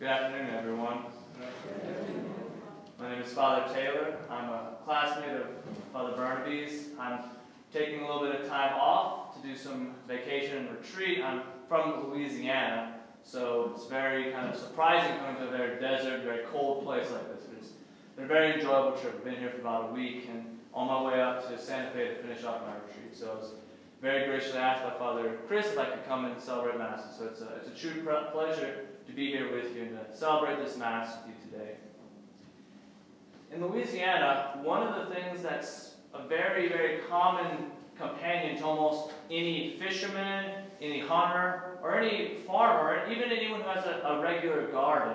Good afternoon, everyone. My name is Father Taylor. I'm a classmate of Father Burnaby's. I'm taking a little bit of time off to do some vacation and retreat. I'm from Louisiana, so it's very kind of surprising coming to a very desert, very cold place like this. But it's been a very enjoyable trip. I've been here for about a week and on my way up to Santa Fe to finish off my retreat. So I was very graciously asked by Father Chris if I could come and celebrate Mass. So it's a true pleasure to be here with you and to celebrate this Mass with you today. In Louisiana, one of the things that's a very, very common companion to almost any fisherman, any hunter, or any farmer, even anyone who has a regular garden,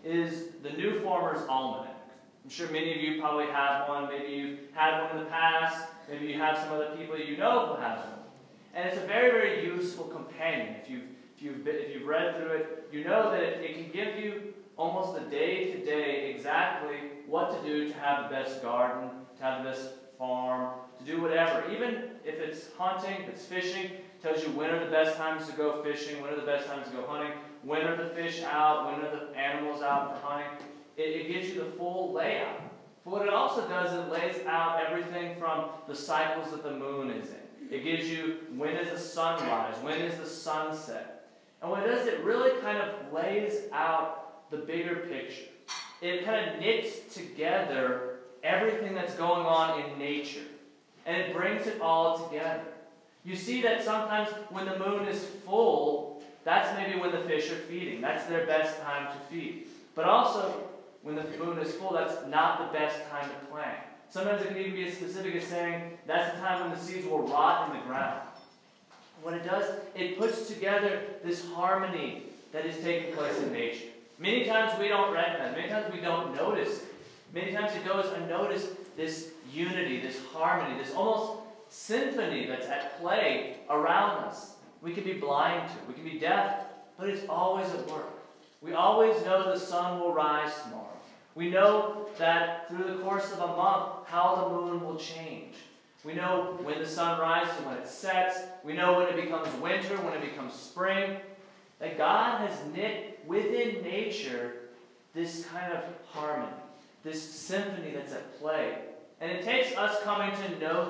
is the New Farmer's Almanac. I'm sure many of you probably have one. Maybe you've had one in the past. Maybe you have some other people you know who has one. And it's a very, very useful companion. If you've read through it, you know that it can give you almost the day-to-day exactly what to do to have the best garden, to have the best farm, to do whatever. Even if it's hunting, if it's fishing, it tells you when are the best times to go fishing, when are the best times to go hunting, when are the fish out, when are the animals out for hunting. It gives you the full layout. But what it also does, it lays out everything from the cycles that the moon is in. It gives you when is the sunrise, when is the sunset. And what it does, it really kind of lays out the bigger picture. It kind of knits together everything that's going on in nature. And it brings it all together. You see that sometimes when the moon is full, that's maybe when the fish are feeding. That's their best time to feed. But also, when the moon is full, that's not the best time to plant. Sometimes it can even be as specific as saying that's the time when the seeds will rot in the ground. What it does, it puts together this harmony that is taking place in nature. Many times we don't recognize, many times we don't notice. Many times it goes unnoticed, this unity, this harmony, this almost symphony that's at play around us. We can be blind to, we can be deaf, but it's always at work. We always know the sun will rise tomorrow. We know that through the course of a month, how the moon will change. We know when the sun rises and when it sets. We know when it becomes winter, when it becomes spring. That God has knit within nature this kind of harmony, this symphony that's at play. And it takes us coming to know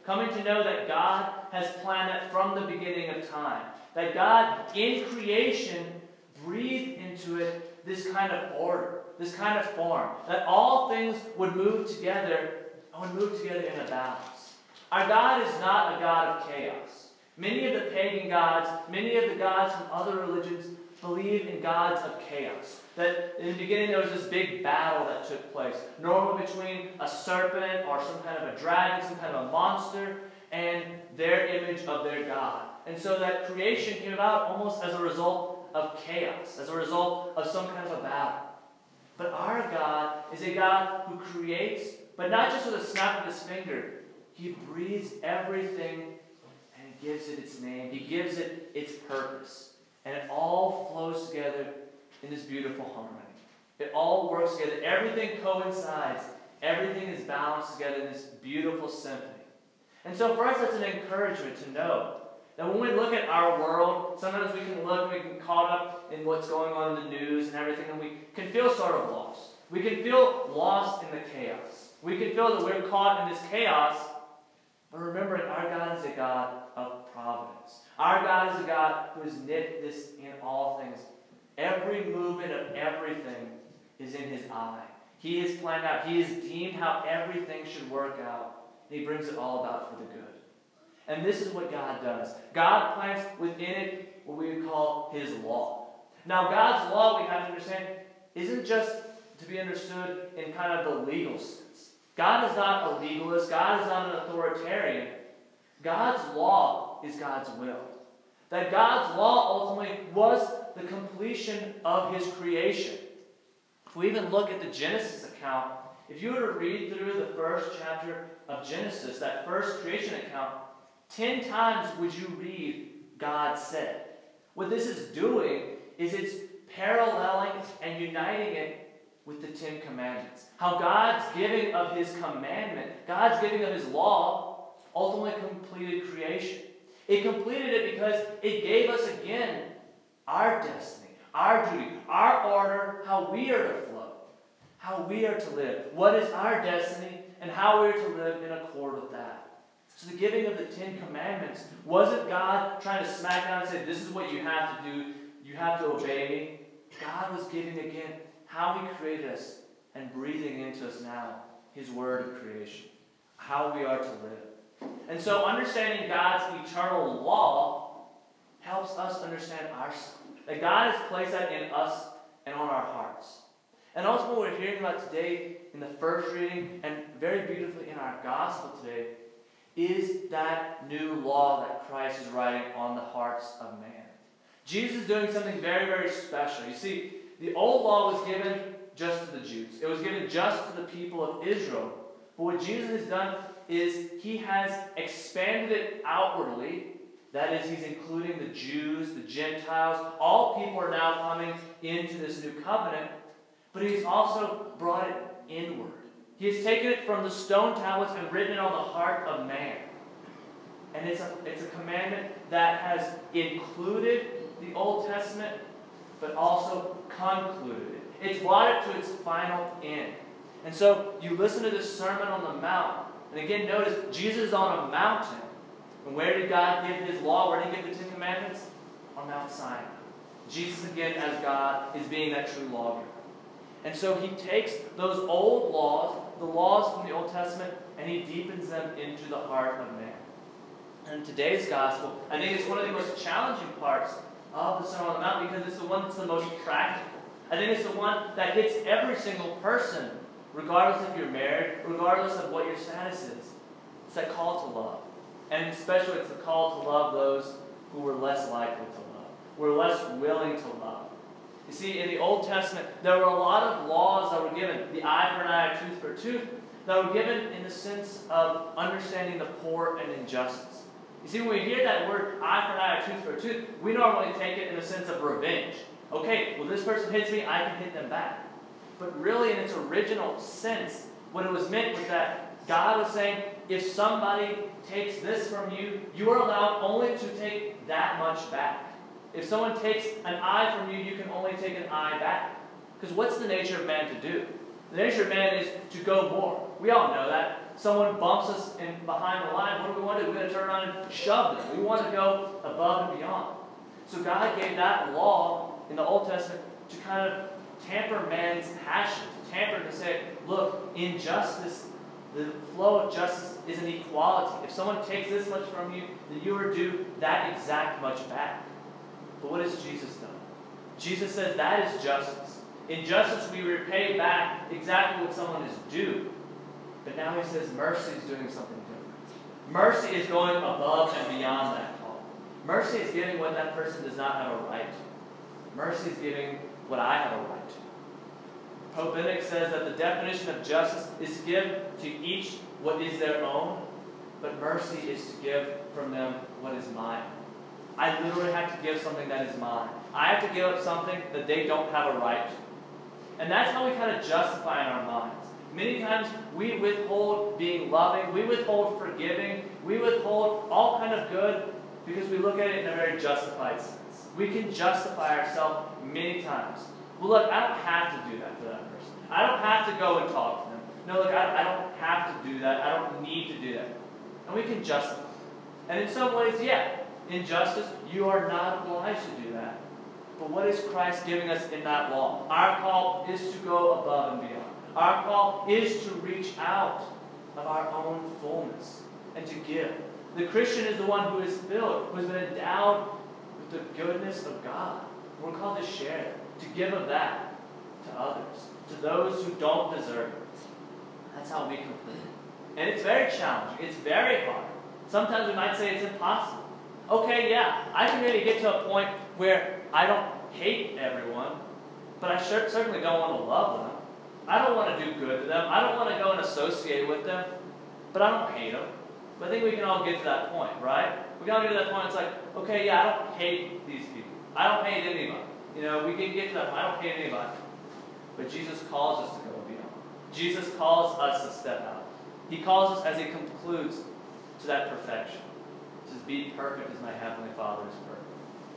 that God has planned that from the beginning of time. That God, in creation, breathed into it this kind of order, this kind of form, that all things would move together in a balance. Our God is not a God of chaos. Many of the pagan gods, many of the gods from other religions believe in gods of chaos. That in the beginning there was this big battle that took place, normally between a serpent or some kind of a dragon, some kind of a monster, and their image of their god. And so that creation came about almost as a result of chaos, as a result of some kind of a battle. But our God is a God who creates, but not just with a snap of his finger. He breathes everything and he gives it its name. He gives it its purpose. And it all flows together in this beautiful harmony. It all works together. Everything coincides. Everything is balanced together in this beautiful symphony. And so for us, that's an encouragement to know that when we look at our world, sometimes we can look, we can caught up in what's going on in the news and everything, and we can feel sort of lost. We can feel lost in the chaos. We can feel that we're caught in this chaos, but remembering our God is a God of providence. Our God is a God who has knit this in all things. Every movement of everything is in his eye. He has planned out, he has deemed how everything should work out, and he brings it all about for the good. And this is what God does. God plants within it what we would call his law. Now, God's law, we have to understand, isn't just to be understood in kind of the legal sense. God is not a legalist. God is not an authoritarian. God's law is God's will. That God's law ultimately was the completion of his creation. If we even look at the Genesis account, if you were to read through the first chapter of Genesis, that first creation account, 10 times would you read God said. What this is doing is it's paralleling and uniting it with the 10 Commandments. How God's giving of his commandment, God's giving of his law, ultimately completed creation. It completed it because it gave us again our destiny, our duty, our order, how we are to flow, how we are to live, what is our destiny, and how we are to live in accord with that. So the giving of the 10 Commandments wasn't God trying to smack down and say, this is what you have to do, you have to obey me. God was giving again how He created us and breathing into us now His word of creation, how we are to live. And so understanding God's eternal law helps us understand ourselves. That God has placed that in us and on our hearts. And also what we're hearing about today in the first reading and very beautifully in our gospel today is that new law that Christ is writing on the hearts of man. Jesus is doing something very, very special. You see, the old law was given just to the Jews. It was given just to the people of Israel. But what Jesus has done is He has expanded it outwardly. That is, He's including the Jews, the Gentiles. All people are now coming into this new covenant. But He's also brought it inward. He has taken it from the stone tablets and written it on the heart of man. And it's a commandment that has included the Old Testament, but also concluded it. It's brought it to its final end. And so you listen to this Sermon on the Mount. And again, notice, Jesus is on a mountain. And where did God give His law? Where did He give the 10 Commandments? On Mount Sinai. Jesus, again, as God, is being that true lawgiver. And so He takes those old laws, the laws from the Old Testament, and He deepens them into the heart of man. And in today's gospel, I think it's one of the most challenging parts of the Sermon on the Mount because it's the one that's the most practical. I think it's the one that hits every single person, regardless if you're married, regardless of what your status is. It's that call to love. And especially it's the call to love those who were less likely to love, who were less willing to love. You see, in the Old Testament, there were a lot of laws that were given. The eye for an eye, tooth for a tooth, that were given in the sense of understanding the poor and injustice. You see, when we hear that word eye for an eye, tooth for a tooth, we normally take it in the sense of revenge. Okay, well, this person hits me, I can hit them back. But really, in its original sense, what it was meant was that God was saying, if somebody takes this from you, you are allowed only to take that much back. If someone takes an eye from you, you can only take an eye back. Because what's the nature of man to do? The nature of man is to go more. We all know that. Someone bumps us in behind the line, what do we want to do? We're going to turn around and shove them. We want to go above and beyond. So God gave that law in the Old Testament to kind of tamper man's passion, to tamper to say, look, injustice, the flow of justice is an equality. If someone takes this much from you, then you are due that exact much back. But what has Jesus done? Jesus says that is justice. In justice, we repay back exactly what someone is due. But now He says mercy is doing something different. Mercy is going above and beyond that call. Mercy is giving what that person does not have a right to. Mercy is giving what I have a right to. Pope Benedict says that the definition of justice is to give to each what is their own, but mercy is to give from them what is mine. I literally have to give something that is mine. I have to give up something that they don't have a right to. And that's how we kind of justify in our minds. Many times we withhold being loving, we withhold forgiving, we withhold all kind of good because we look at it in a very justified sense. We can justify ourselves many times. Well, look, I don't have to do that for that person. I don't have to go and talk to them. No, look, I don't have to do that. I don't need to do that. And we can justify. And in some ways, yeah, in justice, you are not obliged to do that. But what is Christ giving us in that law? Our call is to go above and beyond. Our call is to reach out of our own fullness and to give. The Christian is the one who is filled, who has been endowed with the goodness of God. We're called to share, to give of that to others, to those who don't deserve it. That's how we complete it. And it's very challenging. It's very hard. Sometimes we might say it's impossible. Okay, yeah, I can maybe get to a point where I don't hate everyone, but I certainly don't want to love them. I don't want to do good to them. I don't want to go and associate with them, but I don't hate them. But I think we can all get to that point, right? We can all get to that point. It's like, okay, yeah, I don't hate these people. I don't hate anybody. You know, we can get to that point. I don't hate anybody. But Jesus calls us to go beyond. Jesus calls us to step out. He calls us as He concludes to that perfection. He says, be perfect as my Heavenly Father is perfect.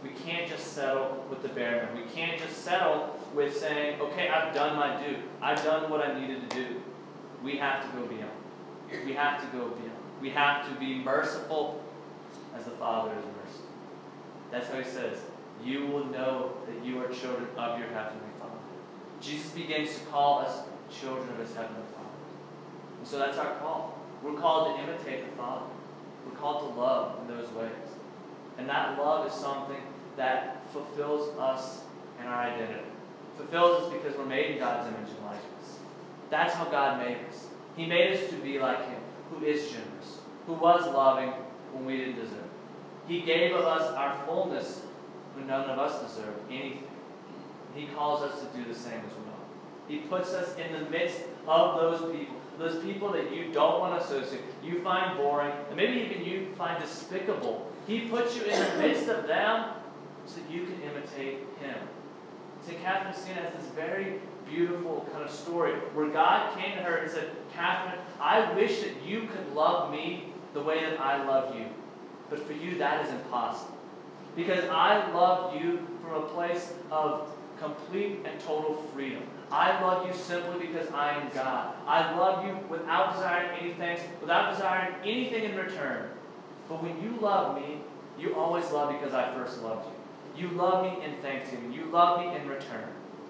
We can't just settle with the bare minimum. We can't just settle with saying, okay, I've done my due. I've done what I needed to do. We have to go beyond. We have to go beyond. We have to be merciful as the Father is merciful. That's how he says, you will know that you are children of your Heavenly Father. Jesus begins to call us children of his Heavenly Father. And so that's our call. We're called to imitate the Father. We're called to love in those ways. And that love is something that fulfills us in our identity. Fulfills us because we're made in God's image and likeness. That's how God made us. He made us to be like him, who is generous, who was loving when we didn't deserve. He gave of us our fullness when none of us deserved anything. He calls us to do the same as well. He puts us in the midst of those people that you don't want to associate, you find boring, and maybe even you find despicable. He puts you in the midst of them so that you can imitate him. St. Catherine of Siena has this very beautiful kind of story where God came to her and said, Catherine, I wish that you could love me the way that I love you. But for you, that is impossible. Because I love you from a place of complete and total freedom. I love you simply because I am God. I love you without desiring any thanks, without desiring anything in return. But when you love me, you always love because I first loved you. You love me in thanksgiving. You love me in return.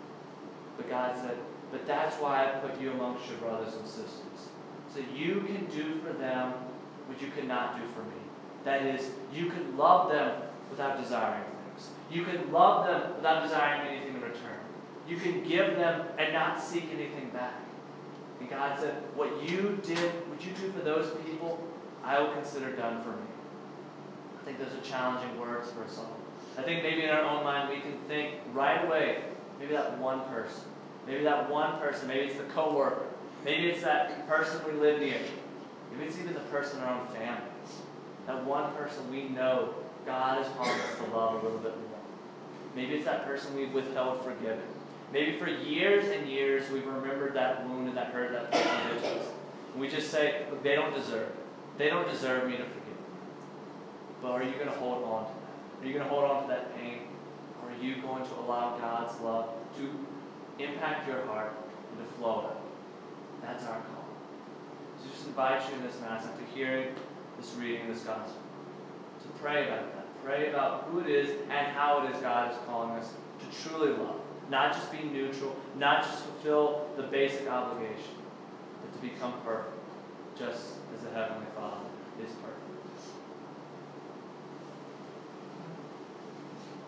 But God said, but that's why I put you amongst your brothers and sisters. So you can do for them what you could not do for me. That is, you could love them without desiring things. You can love them without desiring anything in return. You can give them and not seek anything back. And God said, what you do for those people, I will consider done for me. I think those are challenging words for us all. I think maybe in our own mind we can think right away, maybe that one person. Maybe that one person. Maybe it's the coworker. Maybe it's that person we live near. Maybe it's even the person in our own family. That one person we know God has called us to love a little bit more. Maybe it's that person we've withheld forgiving. Maybe for years and years we've remembered that wound and that hurt that person did to us. And we just say, look, they don't deserve it. They don't deserve me to forgive them. But are you going to hold on to that? Are you going to hold on to that pain? Or are you going to allow God's love to impact your heart and to flow out? That's our call. So just invite you in this Mass, after hearing this reading of this Gospel, to pray about that. Pray about who it is and how it is God is calling us to truly love. Not just be neutral, not just fulfill the basic obligation, but to become perfect, just as the Heavenly Father is perfect.